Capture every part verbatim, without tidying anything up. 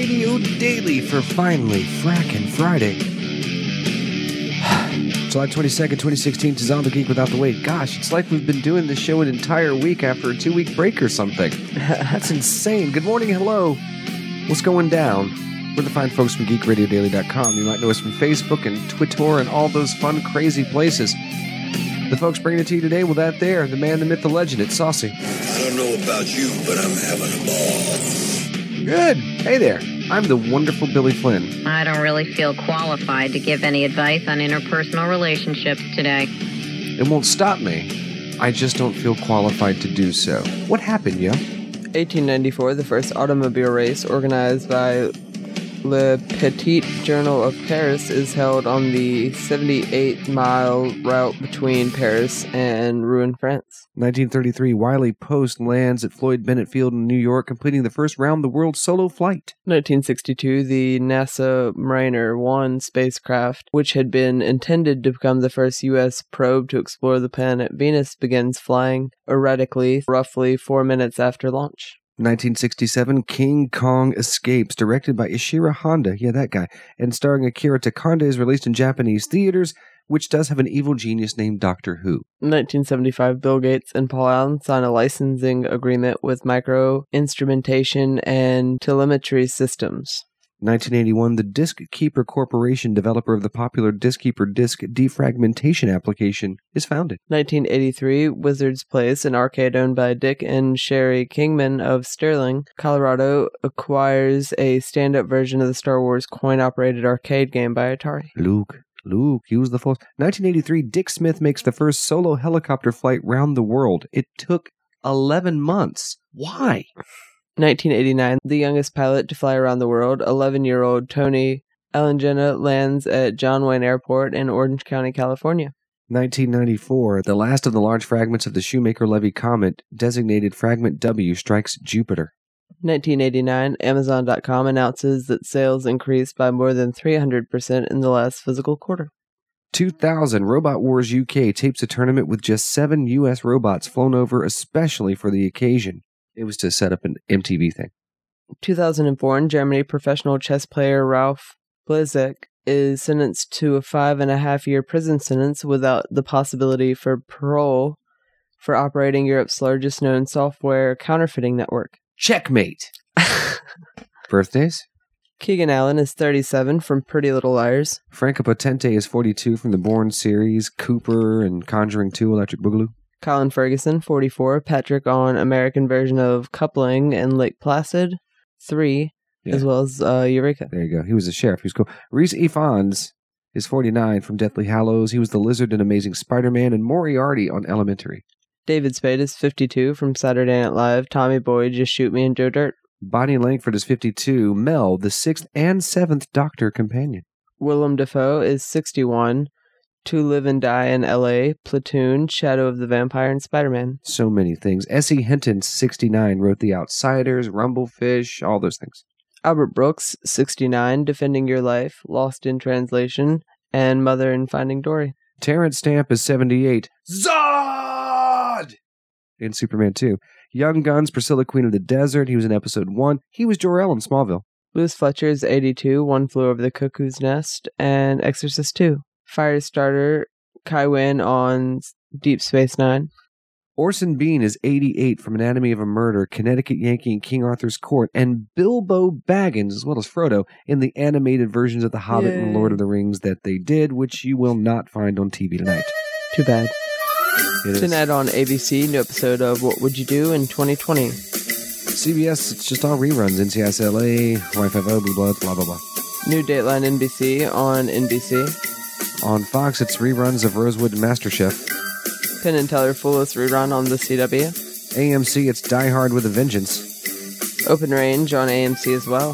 Radio Daily for finally fracking Friday. July twenty-second, twenty sixteen, Tizon the Geek Without the Weight. Gosh, it's like we've been doing this show an entire week after a two-week break or something. That's insane. Good morning, hello. What's going down? We're the fine folks from geek radio daily dot com. You might know us from Facebook and Twitter and all those fun, crazy places. The folks bringing it to you today, well, that there, the man, the myth, the legend, it's Saucy. I don't know about you, but I'm having a ball. Good. Hey there. I'm the wonderful Billy Flynn. I don't really feel qualified to give any advice on interpersonal relationships today. It won't stop me. I just don't feel qualified to do so. What happened, yo? eighteen ninety-four, the first automobile race organized by Le Petit Journal of Paris is held on the seventy-eight mile route between Paris and Rouen, France. nineteen thirty-three, Wiley Post lands at Floyd Bennett Field in New York, completing the first round-the-world solo flight. nineteen sixty-two, the NASA Mariner one spacecraft, which had been intended to become the first U S probe to explore the planet Venus, begins flying erratically roughly four minutes after launch. nineteen sixty-seven, King Kong Escapes, directed by Ishiro Honda, yeah, that guy, and starring Akira Takanda, is released in Japanese theaters, which does have an evil genius named Doctor Who. nineteen seventy-five, Bill Gates and Paul Allen sign a licensing agreement with Micro Instrumentation and Telemetry Systems. nineteen eighty-one, the Disk Keeper Corporation, developer of the popular Disk Keeper disk defragmentation application, is founded. nineteen eighty-three, Wizard's Place, an arcade owned by Dick and Sherry Kingman of Sterling, Colorado, acquires a stand-up version of the Star Wars coin-operated arcade game by Atari. Luke, Luke, use the force. nineteen eighty-three, Dick Smith makes the first solo helicopter flight round the world. It took eleven months. Why? nineteen eighty-nine, the youngest pilot to fly around the world, eleven-year-old Tony Alangena, lands at John Wayne Airport in Orange County, California. nineteen ninety-four, the last of the large fragments of the Shoemaker-Levy comet, designated Fragment W, strikes Jupiter. nineteen eighty-nine, Amazon dot com announces that sales increased by more than three hundred percent in the last physical quarter. two thousand, Robot Wars U K tapes a tournament with just seven U S robots flown over especially for the occasion. It was to set up an M T V thing. two thousand four, in Germany, professional chess player Ralph Blizek is sentenced to a five and a half year prison sentence without the possibility for parole for operating Europe's largest known software counterfeiting network. Checkmate! Birthdays? Keegan Allen is thirty-seven from Pretty Little Liars. Franca Potente is forty-two from the Bourne series, Cooper, and Conjuring two, Electric Boogaloo. Colin Ferguson, forty-four. Patrick on American version of Coupling and Lake Placid, three, yeah. As well as uh, Eureka. There you go. He was a sheriff. He was cool. Reese Ifans is forty-nine from Deathly Hallows. He was the Lizard in Amazing Spider-Man and Moriarty on Elementary. David Spade is fifty-two from Saturday Night Live. Tommy Boy, Just Shoot Me, and Joe Dirt. Bonnie Langford is fifty-two. Mel, the sixth and seventh Doctor companion. Willem Dafoe is sixty-one. To Live and Die in L A, Platoon, Shadow of the Vampire, and Spider-Man. So many things. Essie Hinton, sixty-nine, wrote The Outsiders, Rumblefish, all those things. Albert Brooks, sixty-nine, Defending Your Life, Lost in Translation, and Mother in Finding Dory. Terrence Stamp is seventy-eight. Zod! In Superman two. Young Guns, Priscilla, Queen of the Desert. He was in episode one. He was Jor-El in Smallville. Louis Fletcher is eighty-two, One Flew Over the Cuckoo's Nest, and Exorcist two. Firestarter, Kai Wynn on Deep Space Nine. Orson Bean is eighty-eight from Anatomy of a Murder, Connecticut Yankee in King Arthur's Court, and Bilbo Baggins, as well as Frodo, in the animated versions of The Hobbit Yay. And Lord of the Rings that they did, which you will not find on T V tonight. Too bad. It Tonight is. on A B C, new episode of What Would You Do in twenty twenty? C B S, it's just all reruns. N C I S L A, Y five O, Blue Bloods, blah, blah, blah. New Dateline N B C on N B C. On Fox, it's reruns of Rosewood and MasterChef. Penn and Teller Foolish rerun on the C W. A M C, it's Die Hard with a Vengeance. Open Range on A M C as well.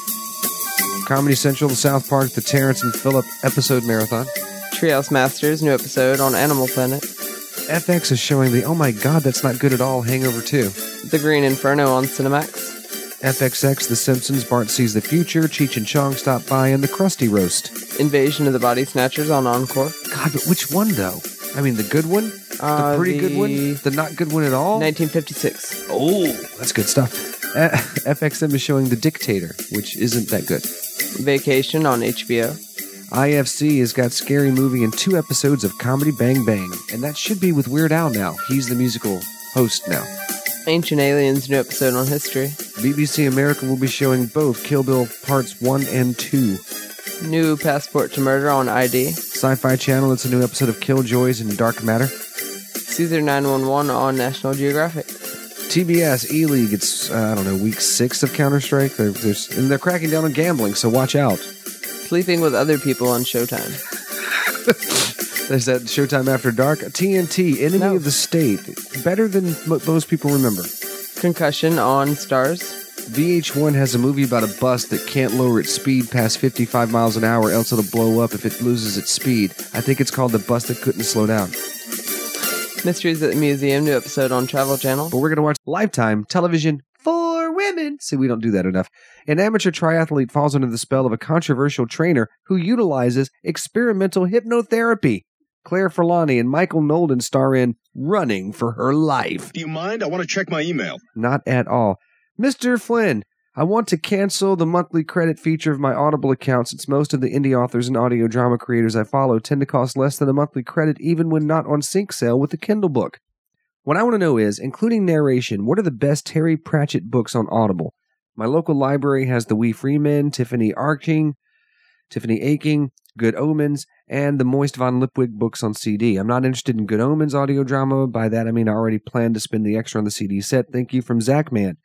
Comedy Central, South Park, the Terrence and Phillip episode marathon. Treehouse Masters, new episode on Animal Planet. F X is showing the Oh My God, That's Not Good at All Hangover two. The Green Inferno on Cinemax. F X X, The Simpsons, Bart Sees the Future, Cheech and Chong Stop By, and The Krusty Roast. Invasion of the Body Snatchers on Encore. God, but which one, though? I mean, the good one? Uh, the pretty the good one? The not good one at all? nineteen fifty-six. Oh, that's good stuff. Uh, F X M is showing The Dictator, which isn't that good. Vacation on H B O. I F C has got Scary Movie and two episodes of Comedy Bang Bang, and that should be with Weird Al now. He's the musical host now. Ancient Aliens, new episode on history. B B C America will be showing both Kill Bill Parts one and two. New Passport to Murder on I D. Sci-Fi Channel, it's a new episode of Killjoys and Dark Matter. Caesar nine one one on National Geographic. T B S E-League, it's, uh, I don't know, week six of Counter-Strike. They're, they're, and they're cracking down on gambling, so watch out. Sleeping with Other People on Showtime. There's that Showtime After Dark. T N T, Enemy No. of the State. Better than m- most people remember. Concussion on Stars. V H one has a movie about a bus that can't lower its speed past fifty-five miles an hour, else it'll blow up if it loses its speed. I think it's called The Bus That Couldn't Slow Down. Mysteries at the Museum, new episode on Travel Channel. But we're going to watch Lifetime television for women. See, we don't do that enough. An amateur triathlete falls under the spell of a controversial trainer who utilizes experimental hypnotherapy. Claire Forlani and Michael Nolden star in Running for Her Life. Do you mind? I want to check my email. Not at all. Mister Flynn, I want to cancel the monthly credit feature of my Audible account since most of the indie authors and audio drama creators I follow tend to cost less than a monthly credit even when not on sync sale with the Kindle book. What I want to know is, including narration, what are the best Terry Pratchett books on Audible? My local library has The Wee Free Men, Tiffany Arking, Tiffany Aching, Good Omens, and the Moist von Lipwig books on C D. I'm not interested in Good Omens audio drama. By that I mean I already planned to spend the extra on the C D set. Thank you from Zach Man.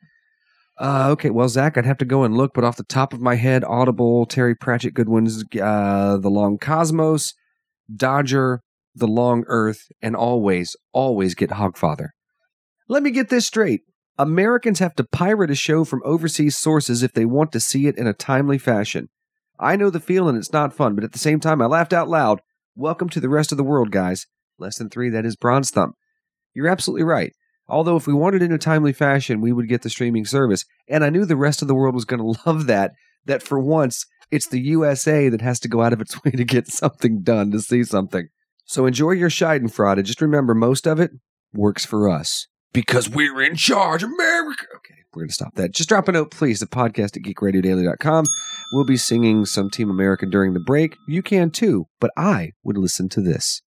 Uh, okay, well, Zach, I'd have to go and look, but off the top of my head, Audible, Terry Pratchett, good ones, uh, The Long Cosmos, Dodger, The Long Earth, and always, always get Hogfather. Let me get this straight. Americans have to pirate a show from overseas sources if they want to see it in a timely fashion. I know the feeling, it's not fun, but at the same time, I laughed out loud. Welcome to the rest of the world, guys. Less than three, that is Bronze Thumb. You're absolutely right. Although if we wanted it in a timely fashion, we would get the streaming service. And I knew the rest of the world was going to love that, that for once, it's the U S A that has to go out of its way to get something done, to see something. So enjoy your Schadenfreude, and just remember, most of it works for us. Because we're in charge, America! Okay, we're going to stop that. Just drop a note, please, at podcast at geek radio daily dot com. We'll be singing some Team America during the break. You can too, but I would listen to this.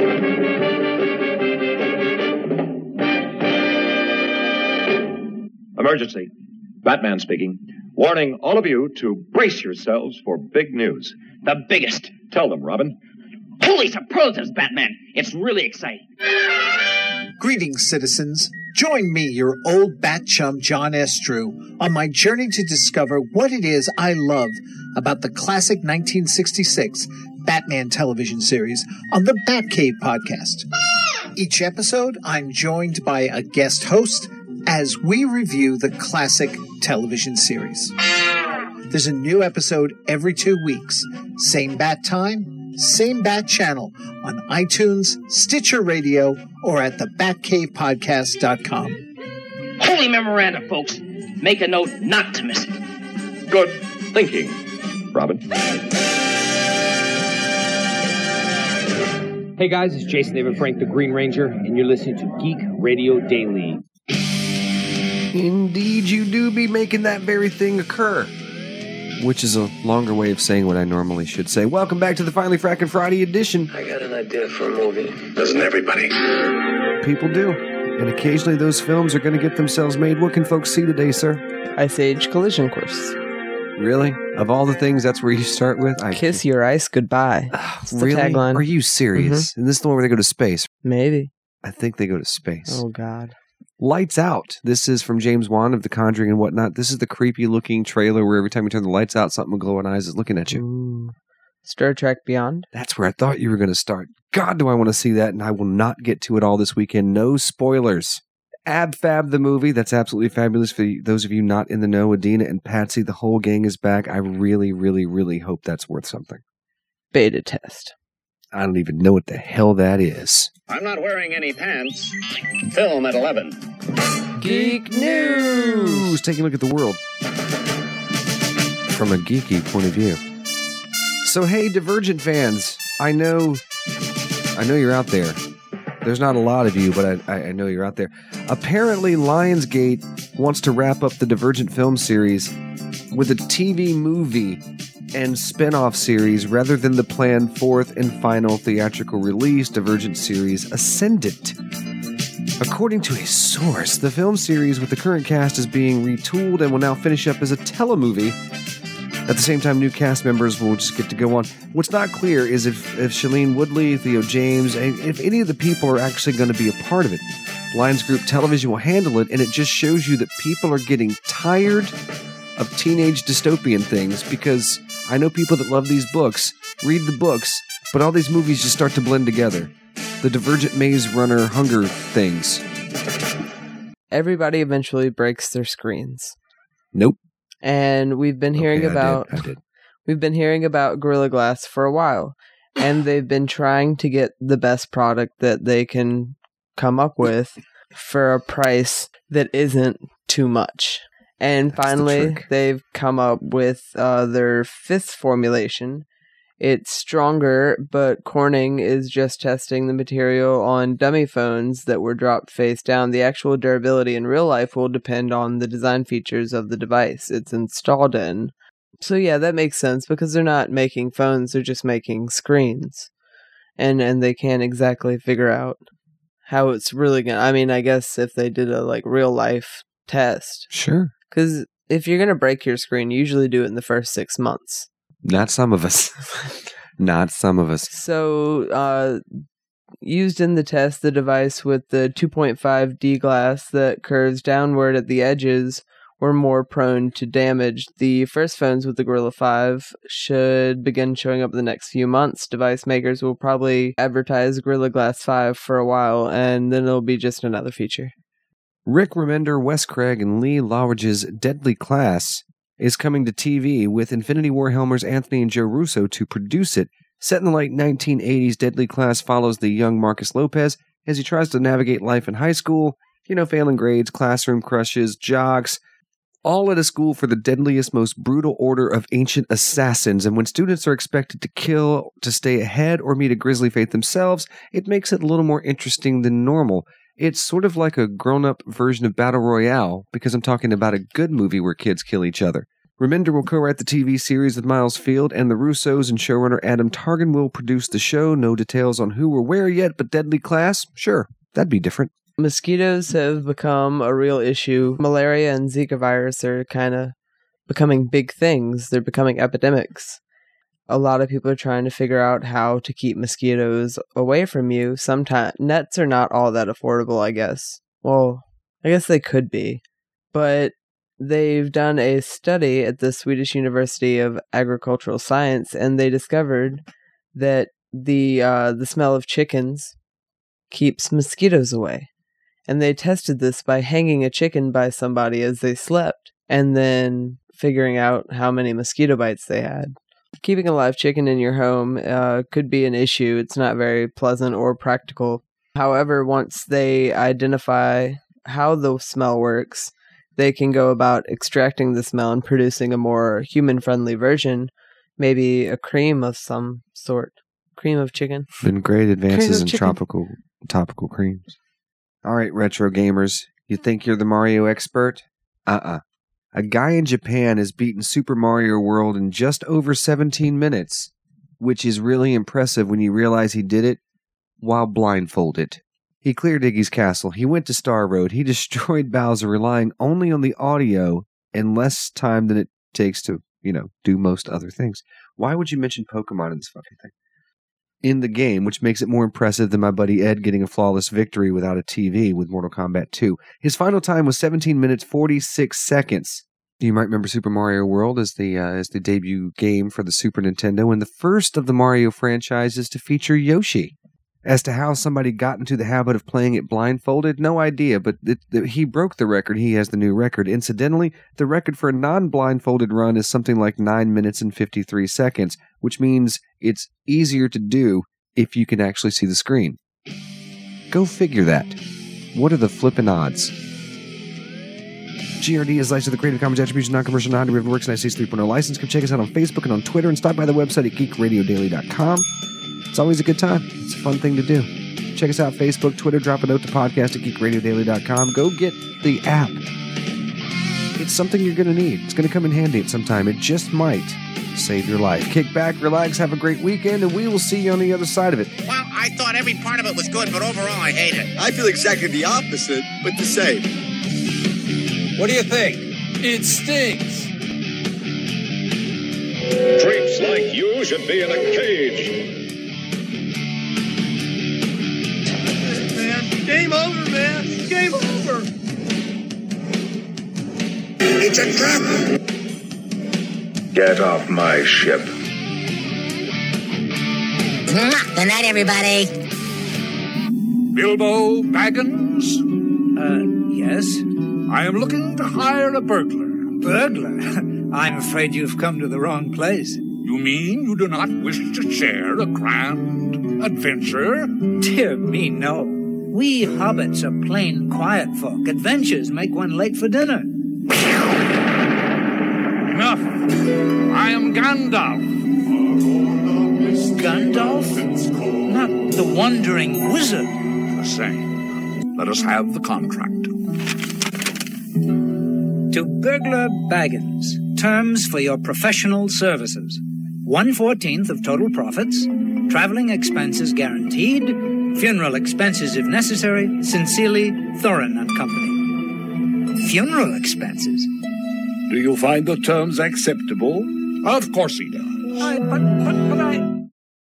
Emergency. Batman speaking. Warning all of you to brace yourselves for big news. The biggest. Tell them, Robin. Holy superlatives, Batman. It's really exciting. Greetings, citizens. Join me, your old bat chum, John S. Drew, on my journey to discover what it is I love about the classic nineteen sixty-six Batman television series on the Batcave podcast. Each episode, I'm joined by a guest host as we review the classic television series. There's a new episode every two weeks. Same bat time, same bat channel on iTunes, Stitcher Radio, or at the batcave podcast dot com. Holy memoranda, folks. Make a note not to miss it. Good thinking, Robin. Hey guys, it's Jason David Frank, the Green Ranger, and you're listening to Geek Radio Daily. Indeed, you do be making that very thing occur. Which is a longer way of saying what I normally should say. Welcome back to the Finally Frackin' Friday edition. I got an idea for a movie. Doesn't everybody? People do. And occasionally those films are going to get themselves made. What can folks see today, sir? Ice Age Collision Course. Really? Of all the things, that's where you start with? I Kiss your ice goodbye. That's the really? tagline. Are you serious? Mm-hmm. And this is the one where they go to space. Maybe. I think they go to space. Oh, God. Lights Out. This is from James Wan of The Conjuring and whatnot. This is the creepy looking trailer where every time you turn the lights out, something with glowing eyes is looking at you. Ooh. Star Trek Beyond. That's where I thought you were going to start. God, do I want to see that, and I will not get to it all this weekend. No spoilers. Ab Fab the movie. That's absolutely fabulous for those of you not in the know. Adina and Patsy, the whole gang is back. I really, really, really hope that's worth something. Beta Test. I don't even know what the hell that is. I'm not wearing any pants. Film at eleven. Geek News! Taking a look at the world from a geeky point of view. So hey, Divergent fans, I know, I know you're out there. There's not a lot of you, but I, I know you're out there. Apparently, Lionsgate wants to wrap up the Divergent film series with a T V movie and spin-off series rather than the planned fourth and final theatrical release, Divergent series Ascendant. According to a source, the film series with the current cast is being retooled and will now finish up as a telemovie. At the same time, new cast members will just get to go on. What's not clear is if, if Shailene Woodley, Theo James, if any of the people are actually going to be a part of it. Lions Group Television will handle it, and it just shows you that people are getting tired of teenage dystopian things, because I know people that love these books, read the books, but all these movies just start to blend together. The Divergent Maze Runner Hunger things. Everybody eventually breaks their screens. Nope. And we've been hearing okay, about I did. I did. We've been hearing about Gorilla Glass for a while, and they've been trying to get the best product that they can come up with for a price that isn't too much. And That's finally, the they've come up with uh, their fifth formulation. It's stronger, but Corning is just testing the material on dummy phones that were dropped face down. The actual durability in real life will depend on the design features of the device it's installed in. So yeah, that makes sense, because they're not making phones, they're just making screens. And and they can't exactly figure out how it's really gonna... I mean, I guess if they did a like real life test. Sure. Because if you're gonna break your screen, you usually do it in the first six months. Not some of us. Not some of us. So, uh, used in the test, the device with the two point five D glass that curves downward at the edges were more prone to damage. The first phones with the Gorilla five should begin showing up in the next few months. Device makers will probably advertise Gorilla Glass five for a while, and then it'll be just another feature. Rick Remender, Wes Craig, and Lee Loughridge's Deadly Class is coming to T V, with Infinity War helmers Anthony and Joe Russo to produce it. Set in the late nineteen eighties, Deadly Class follows the young Marcus Lopez as he tries to navigate life in high school, you know, failing grades, classroom crushes, jocks, all at a school for the deadliest, most brutal order of ancient assassins. And when students are expected to kill to stay ahead or meet a grisly fate themselves, it makes it a little more interesting than normal. It's sort of like a grown-up version of Battle Royale, because I'm talking about a good movie where kids kill each other. Remender will co-write the T V series with Miles Field, and the Russos and showrunner Adam Targan will produce the show. No details on who or where yet, but Deadly Class? Sure, that'd be different. Mosquitoes have become a real issue. Malaria and Zika virus are kind of becoming big things. They're becoming epidemics. A lot of people are trying to figure out how to keep mosquitoes away from you. Sometimes nets are not all that affordable, I guess. Well, I guess they could be. But they've done a study at the Swedish University of Agricultural Science, and they discovered that the uh, the smell of chickens keeps mosquitoes away. And they tested this by hanging a chicken by somebody as they slept, and then figuring out how many mosquito bites they had. Keeping a live chicken in your home uh, could be an issue. It's not very pleasant or practical. However, once they identify how the smell works, they can go about extracting the smell and producing a more human-friendly version, maybe a cream of some sort. Cream of chicken. Been great advances in chicken. tropical topical creams. All right, retro gamers, you think you're the Mario expert? Uh-uh. A guy in Japan has beaten Super Mario World in just over seventeen minutes, which is really impressive when you realize he did it while blindfolded. He cleared Iggy's castle, he went to Star Road, he destroyed Bowser relying only on the audio and less time than it takes to, you know, do most other things. Why would you mention Pokemon in this fucking thing? In the game, which makes it more impressive than my buddy Ed getting a flawless victory without a T V with Mortal Kombat two. His final time was seventeen minutes, forty-six seconds. You might remember Super Mario World as the uh, as the debut game for the Super Nintendo and the first of the Mario franchises to feature Yoshi. As to how somebody got into the habit of playing it blindfolded, no idea, but it, it, he broke the record. He has the new record. Incidentally, the record for a non-blindfolded run is something like nine minutes and fifty-three seconds, which means it's easier to do if you can actually see the screen. Go figure that. What are the flippin' odds? G R D is licensed to the Creative Commons Attribution Non-Commercial Non-Derivative Works and I C three point oh license. Come check us out on Facebook and on Twitter and stop by the website at geek radio daily dot com. It's always a good time. It's a fun thing to do. Check us out Facebook, Twitter. Drop a note to podcast at geek radio daily dot com. Go get the app. It's something you're going to need. It's going to come in handy at some time. It just might save your life. Kick back, relax, have a great weekend, and we will see you on the other side of it. Well, I thought every part of it was good, but overall I hate it. I feel exactly the opposite, but the same. What do you think? It stinks. Creeps like you should be in a cage. Man, game over, man. Game over. It's a trap. Get off my ship. Good night, everybody. Bilbo Baggins? Uh, yes? I am looking to hire a burglar. Burglar? I'm afraid you've come to the wrong place. You mean you do not wish to share a grand adventure? Dear me, no. We hobbits are plain, quiet folk. Adventures make one late for dinner. Enough. I am Gandalf. Gandalf? Not the wandering wizard. The same. Let us have the contract. To Burglar Baggins, terms for your professional services. One fourteenth of total profits, traveling expenses guaranteed, funeral expenses if necessary, sincerely, Thorin and Company. Funeral expenses? Do you find the terms acceptable? Of course he does. I, but, but, but I...